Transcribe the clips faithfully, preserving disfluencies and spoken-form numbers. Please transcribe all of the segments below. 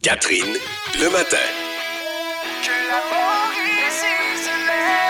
Catherine, le matin. Que la Mauricie se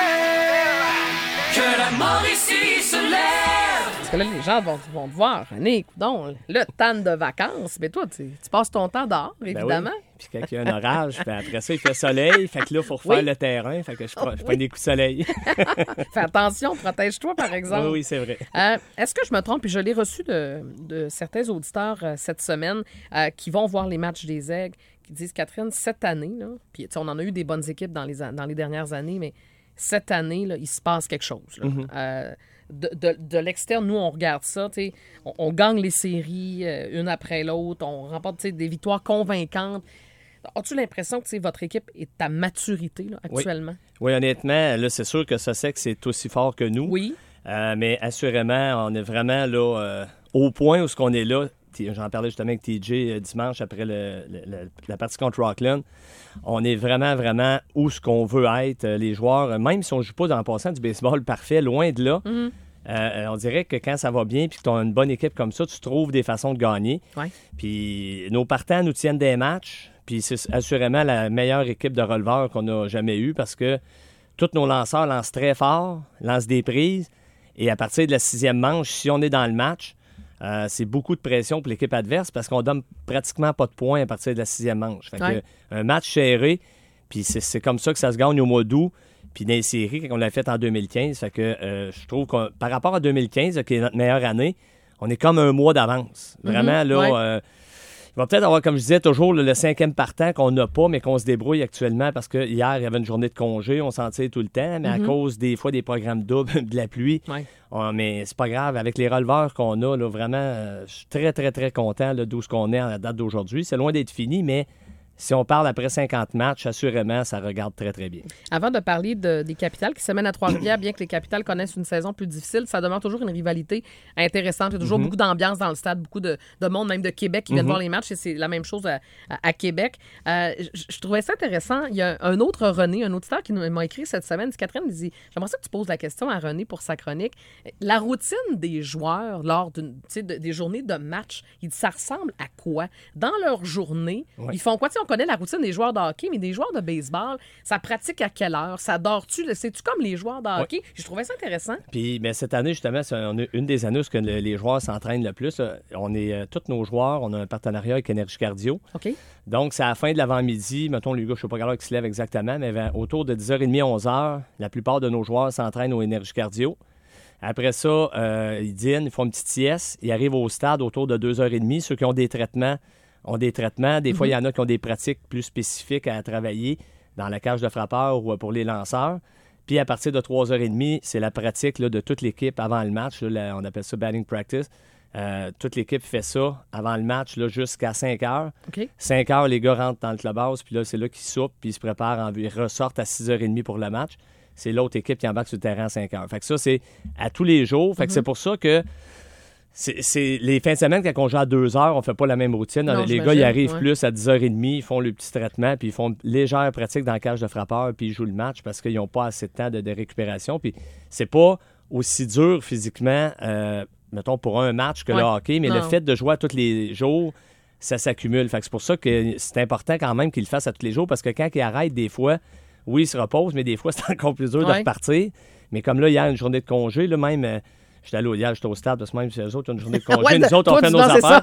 lève. Que la Mauricie se lève. Parce que là, les gens vont, vont te voir. René, donc, le temps de vacances. Mais toi, tu, tu passes ton temps dehors, évidemment. Ben oui. Puis quand il y a un orage, puis après ça, il fait soleil. Fait que là, il faut refaire Oui. le terrain. Fait que je, prends, Oh, je prends oui. des coups de soleil. Fais attention, protège-toi, par exemple. Oui, oui, c'est vrai. Euh, est-ce que je me trompe? Puis je l'ai reçu de, de certains auditeurs euh, cette semaine euh, qui vont voir les matchs des Aigles, qui disent, Catherine, cette année, là, puis tu sais, on en a eu des bonnes équipes dans les, a- dans les dernières années, mais cette année, là, il se passe quelque chose. Là. Mm-hmm. Euh, de, de, de l'externe, nous, on regarde ça, tu sais, on, on gagne les séries euh, une après l'autre, on remporte tu sais, des victoires convaincantes. As-tu l'impression que tu sais, votre équipe est à maturité là, actuellement? Oui, honnêtement, là, c'est sûr que Sussex c'est aussi fort que nous. Oui. Euh, mais assurément, on est vraiment là euh, au point où ce qu'on est là. T- J'en parlais justement avec T J euh, dimanche après le- le- le- la partie contre Rockland. On est vraiment, vraiment où ce qu'on veut être. Euh, Les joueurs, euh, même si on ne joue pas dans le passant du baseball parfait, loin de là, Mhm. euh, on dirait que quand ça va bien puis que tu as une bonne équipe comme ça, tu trouves des façons de gagner. Ouais. Puis nos partants nous tiennent des matchs. Puis c'est assurément la meilleure équipe de releveurs qu'on a jamais eue parce que tous nos lanceurs lancent très fort, lancent des prises. Et à partir de la sixième manche, si on est dans le match, euh, c'est beaucoup de pression pour l'équipe adverse parce qu'on donne pratiquement pas de points à partir de la sixième manche. Fait que, Ouais. un match serré, puis c'est, c'est comme ça que ça se gagne au mois d'août. Puis dans les séries, quand on l'a fait en deux mille quinze, fait que euh, je trouve que par rapport à deux mille quinze, qui est notre meilleure année, on est comme un mois d'avance. Vraiment, Mhm, là... ouais. euh, il va peut-être avoir, comme je disais, toujours le, le cinquième partant qu'on n'a pas, mais qu'on se débrouille actuellement parce que hier, il y avait une journée de congé, on s'en tire tout le temps, mais à cause des fois des programmes doubles, de la pluie. Ouais. on- mais c'est pas grave. Avec les releveurs qu'on a, là, vraiment, euh, je suis très, très, très content là, d'où ce qu'on est à la date d'aujourd'hui. C'est loin d'être fini, mais si on parle après cinquante matchs, assurément, ça regarde très, très bien. Avant de parler de- des Capitales qui se mènent à Trois-Rivières, bien que les Capitales connaissent une saison plus difficile, ça demeure toujours une rivalité intéressante. Il y a toujours beaucoup d'ambiance dans le stade, beaucoup de, de monde, même de Québec, qui viennent voir les matchs, et c'est la même chose à, à- à Québec. Euh, je, je trouvais ça intéressant. Il y a un autre René, un auditeur qui nous- m'a écrit cette semaine, dit, Catherine, il dit, j'aimerais ça que tu poses la question à René pour sa chronique. La routine des joueurs lors d'une, tu sais, de- des journées de match, il dit, ça ressemble à quoi? Dans leur journée, Ouais. ils font quoi? Tu sais, on connaît la routine des joueurs de hockey, mais des joueurs de baseball, ça pratique à quelle heure? Ça dort-tu? C'est-tu comme les joueurs de hockey? Je trouvais ça intéressant. Puis mais cette année, justement, c'est on a une des années où ce que le- les joueurs s'entraînent le plus. là. On est euh, tous nos joueurs, on a un partenariat avec Énergie Cardio. OK? Donc, c'est à la fin de l'avant-midi. Mettons, les gars, je ne sais pas quelle heure ils se lèvent exactement, mais vers- autour de dix heures trente, onze heures, la plupart de nos joueurs s'entraînent au Énergie Cardio. Après ça, euh, ils dînent, ils font une petite sieste. Ils arrivent au stade autour de deux heures trente. Ceux qui ont des traitements ont des traitements. Des fois, il y en a qui ont des pratiques plus spécifiques à travailler dans la cage de frappeur ou euh, pour les lanceurs. Puis à partir de trois heures trente, c'est la pratique là, de toute l'équipe avant le match. Là, la- on appelle ça batting practice. Euh, toute l'équipe fait ça avant le match là, jusqu'à cinq heures. OK? cinq heures, les gars rentrent dans le clubhouse, puis là, c'est là qu'ils soupent, puis ils se préparent, en... ils ressortent à six heures trente pour le match. C'est l'autre équipe qui embarque sur le terrain à cinq heures. Fait que ça, c'est à tous les jours. Fait que c'est pour ça que c'est, c'est- les fins de semaine, quand on joue à deux heures, on fait pas la même routine. Non, les gars, j'imagine, ils arrivent ouais. plus à dix heures trente, ils font le petit traitement, puis ils font une légère pratique dans la cage de frappeur, puis ils jouent le match parce qu'ils n'ont pas assez de temps de, de récupération. Puis c'est pas aussi dur physiquement, euh, mettons, pour un match que Ouais. le hockey, mais Non. le fait de jouer à tous les jours, ça s'accumule. Fait que c'est pour ça que c'est important quand même qu'il le fasse à tous les jours, parce que quand il arrête, des fois, oui, il se repose, mais des fois, c'est encore plus dur Ouais. de repartir. Mais comme là, hier, une journée de congé, là, même, euh, j'étais allé au hier, j'étais au stade, parce que même si eux autres ont une journée de congé, Ouais, nous autres, on toi, fait tu- nos non, c'est affaires.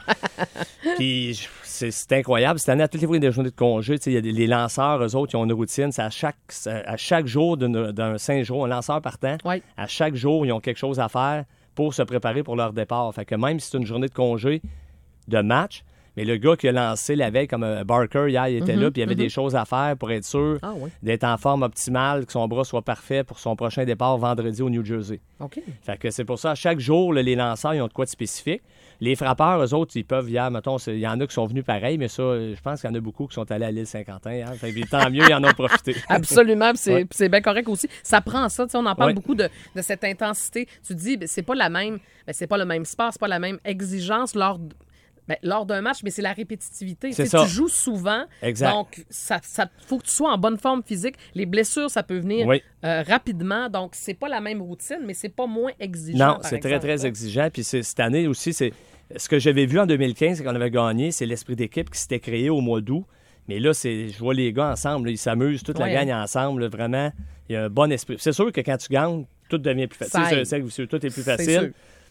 Puis je- c'est, c'est incroyable. Cette année, à toutes les fois, il y a des journées de congé. Tu sais, il y a des, les lanceurs, eux autres, ils ont une routine. C'est à chaque, c'est à chaque jour d'une- d'un cinq jours, un lanceur partant, Ouais. à chaque jour, ils ont quelque chose à faire pour se préparer pour leur départ. Fait que même si c'est une journée de congé de match, mais le gars qui a lancé la veille, comme euh, Barker, hier, il était là, puis il y avait des choses à faire pour être sûr Ah oui. d'être en forme optimale, que son bras soit parfait pour son prochain départ vendredi au New Jersey. OK. Fait que c'est pour ça, à chaque jour, là, les lanceurs, ils ont de quoi de spécifique. Les frappeurs, eux autres, ils peuvent hier, mettons, c'est- il y en a qui sont venus pareil, mais ça, euh, je pense qu'il y en a beaucoup qui sont allés à l'île Saint-Quentin hier. Fait que tant mieux, ils en ont profité. Absolument, puis c'est, Ouais. puis c'est bien correct aussi. Ça prend ça, tu sais, on en parle Ouais. beaucoup de, de cette intensité. Tu te dis, ben, c'est pas la même, ben, c'est pas le même sport, c'est pas la même exigence lors de- ben, lors d'un match, mais c'est la répétitivité. C'est Tu sais, ça. Tu joues souvent, Exact. donc ça, ça faut que tu sois en bonne forme physique. Les blessures, ça peut venir Oui. euh, rapidement, donc c'est pas la même routine, mais c'est pas moins exigeant. Non, par c'est très, exemple. très exigeant. Puis c'est- cette année aussi, c'est ce que j'avais vu en deux mille quinze, c'est qu'on avait gagné, c'est l'esprit d'équipe qui s'était créé au mois d'août. Mais là, c'est, je vois les gars ensemble, là, ils s'amusent, toute la Ouais, gang ensemble, là, vraiment. Il y a un bon esprit. C'est sûr que quand tu gagnes, tout devient plus facile. Ça C'est, aide. c'est, c'est, tout est plus C'est facile. sûr.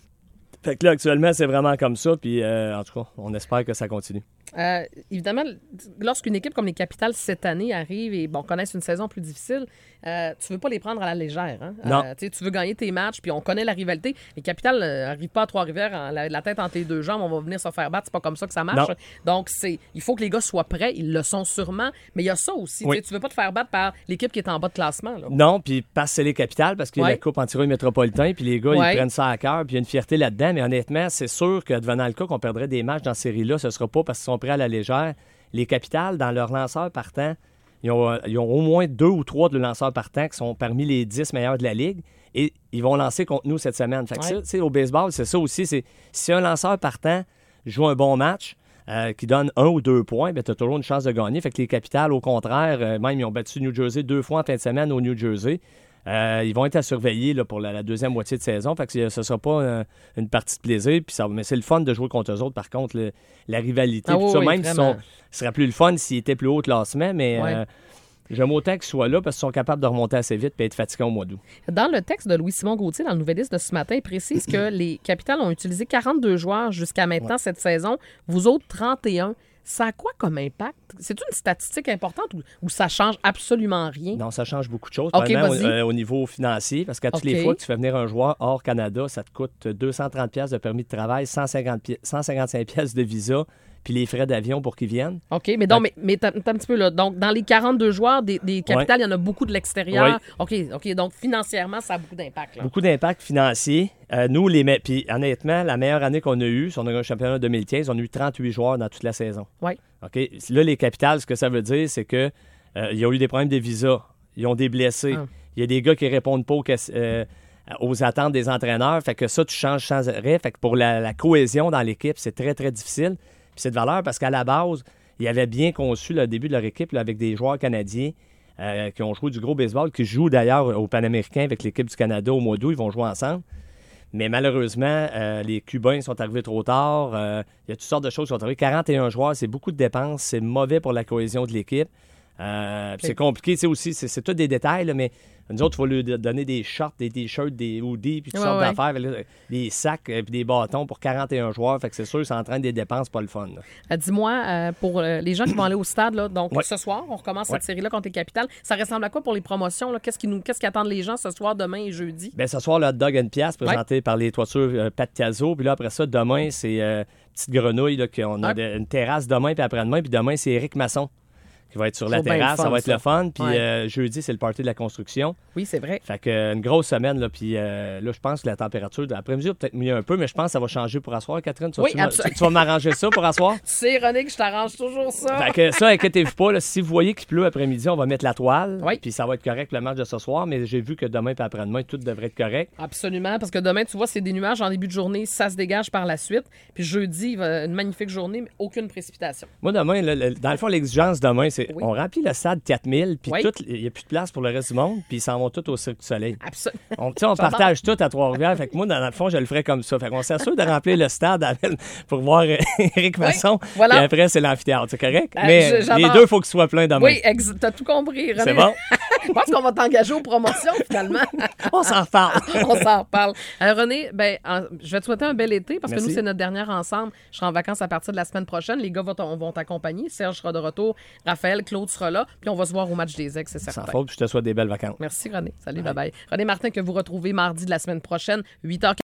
Fait que là, actuellement, c'est vraiment comme ça. Puis, euh, en tout cas, on espère que ça continue. Euh, évidemment, lorsqu'une équipe comme les Capitals cette année arrive et bon, connaissent une saison plus difficile, euh, tu veux pas les prendre à la légère. Hein? Non. Euh, tu sais, tu veux gagner tes matchs, puis on connaît la rivalité. Les Capitals n'arrivent pas à Trois-Rivières, en- la, la tête entre les deux jambes, on va venir se faire battre. C'est pas comme ça que ça marche. Non. Donc, c'est, il faut que les gars soient prêts. Ils le sont sûrement. Mais il y a ça aussi. Oui. Tu sais, tu veux pas te faire battre par l'équipe qui est en bas de classement. Là. Non, puis parce que c'est les capitales, parce qu'il y a Ouais. la Coupe anti-rouille métropolitain, puis les gars, Ouais. ils prennent ça à cœur, puis il y a une fierté là-dedans. Mais honnêtement, c'est sûr que devenant le cas qu'on perdrait des matchs dans cette série-là, ce sera pas parce qu'ils sont prêts à la légère. Les capitales, dans leurs lanceurs partants, ils ont, ils ont au moins deux ou trois de leurs lanceurs partants qui sont parmi les dix meilleurs de la Ligue. Et ils vont lancer contre nous cette semaine. Fait que Ouais. ça, tu sais, au baseball, c'est ça aussi. C'est, si un lanceur partant joue un bon match, euh, qui donne un ou deux points, tu as toujours une chance de gagner. Fait que les capitales, au contraire, euh, même ils ont battu New Jersey deux fois en fin de semaine au New Jersey. Euh, ils vont être à surveiller là, pour la, la deuxième moitié de saison. Fait que ce ne sera pas euh, une partie de plaisir. Puis ça, mais c'est le fun de jouer contre eux autres. Par contre, le- la rivalité, Ah puis oui, ça, oui, même si vraiment. sont, ce serait plus le fun s'ils étaient plus haut au classement, mais Ouais. euh, j'aime autant qu'ils soient là parce qu'ils sont capables de remonter assez vite et être fatiguants au mois d'août. Dans le texte de Louis-Simon Gauthier, dans le Nouvelliste de ce matin, il précise que les Capitals ont utilisé quarante-deux joueurs jusqu'à maintenant cette saison. Vous autres, trente et un. Ça a quoi comme impact? C'est une statistique importante ou, ou ça change absolument rien? Non, ça change beaucoup de choses. OK, Premièrement, vas-y. au, euh, au niveau financier, parce qu'à toutes les OK. fois que tu fais venir un joueur hors Canada, ça te coûte deux cent trente pièces de permis de travail, cent cinquante pi- cent cinquante-cinq pièces de visa, puis les frais d'avion pour qu'ils viennent. OK, mais donc, mais, mais t'as, t'as un petit peu là. Donc, dans les quarante-deux joueurs des, des Capitals, il y en a beaucoup de l'extérieur. OK, OK. Donc, financièrement, ça a beaucoup d'impact. Là. Beaucoup d'impact financier. Euh, nous, les me- puis honnêtement, la meilleure année qu'on a eue, si on a eu un championnat deux mille quinze, on a eu trente-huit joueurs dans toute la saison. Oui. OK? Là, les Capitals, ce que ça veut dire, c'est que euh, ils ont eu des problèmes de visa. Ils ont des blessés. Ah. Il y a des gars qui répondent pas aux, ques- euh, aux attentes des entraîneurs. Fait que ça, tu changes sans arrêt. Fait que pour la, la cohésion dans l'équipe, c'est très, très difficile. Puis c'est de valeur parce qu'à la base, ils avaient bien conçu le début de leur équipe là, avec des joueurs canadiens euh, qui ont joué du gros baseball, qui jouent d'ailleurs au Panaméricain avec l'équipe du Canada au mois d'août. Ils vont jouer ensemble. Mais malheureusement, euh, les Cubains sont arrivés trop tard. Euh, il y a toutes sortes de choses qui sont arrivées. quarante et un joueurs, c'est beaucoup de dépenses. C'est mauvais pour la cohésion de l'équipe. Euh, puis C'est compliqué, tu sais, aussi. C'est, c'est tout des détails, là, mais nous autres, il faut leur donner des shorts, des t-shirts, des hoodies, puis toutes Ouais, sortes ouais. d'affaires, là, des sacs, euh, puis des bâtons pour quarante et un joueurs. Fait que c'est sûr, ça entraîne des dépenses pas le fun. là. Euh, dis-moi, euh, pour euh, les gens qui vont aller au stade, là, donc Ouais. ce soir, on recommence Ouais. cette série-là contre les Capitals. Ça ressemble à quoi pour les promotions? Là? Qu'est-ce qui nous, qu'est-ce qui attendent les gens ce soir, demain et jeudi? Ben, ce soir, le hot dog à une pièce présenté par les toitures euh, Pat Cazot. Puis là, après ça, demain, c'est euh, Petite Grenouille. Là, qu'on a Ouais. de- une terrasse demain, puis après-demain. Puis demain, c'est Éric Masson qui va être sur la Toujours bien terrasse. le fun, ça va être ça. le fun. Puis Ouais. euh, jeudi, c'est le party de la construction. Oui, c'est vrai. Fait que euh, une grosse semaine. Là, puis euh, là, je pense que la température de l'après-midi va peut-être mieux un peu, mais je pense que ça va changer pour asseoir. Catherine, tu, vas- Oui, tu, vas- absolument. tu- tu vas m'arranger ça pour asseoir? Tu sais, René, que je t'arrange toujours ça. Fait que ça, inquiétez-vous pas. Là, si vous voyez qu'il pleut après-midi, on va mettre la toile. Oui. Puis ça va être correct le match de ce soir. Mais j'ai vu que demain et après-demain, tout devrait être correct. Absolument, parce que demain, tu vois, c'est des nuages en début de journée, ça se dégage par la suite. Puis jeudi, il va- une magnifique journée, mais aucune précipitation. Moi, demain, là, le- dans le fond, l'exigence demain, c'est Oui. on remplit le stade quatre mille, puis Oui. tout- il n'y a plus de place pour le reste du monde, puis ils s'en vont tous au Cirque du Soleil. Absolument. On, tu sais, on J'adore. partage tout à Trois-Rivières. Fait que moi, dans le fond, je le ferais comme ça. Fait qu'on s'assure de remplir le stade avec- pour voir euh, Éric Masson. voilà. Puis après, c'est l'amphithéâtre. C'est correct? Euh, Mais je- les j'adore. deux, il faut qu'ils soient pleins demain. Oui, ex- t'as tout compris, René. C'est bon? Je pense qu'on va t'engager aux promotions, finalement. On s'en reparle. On s'en reparle. Euh, René, ben, en- je vais te souhaiter un bel été parce Merci. que nous, c'est notre dernière ensemble. Je serai en vacances à partir de la semaine prochaine. Les gars vont, t- vont t'accompagner. Serge sera de retour. Raphaël, Claude sera là. Puis on va se voir au match des ex, c'est Sans certain. faute, puis je te souhaite des belles vacances. Merci, René. Salut, bye bye. René Martin, que vous retrouvez mardi de la semaine prochaine, huit heures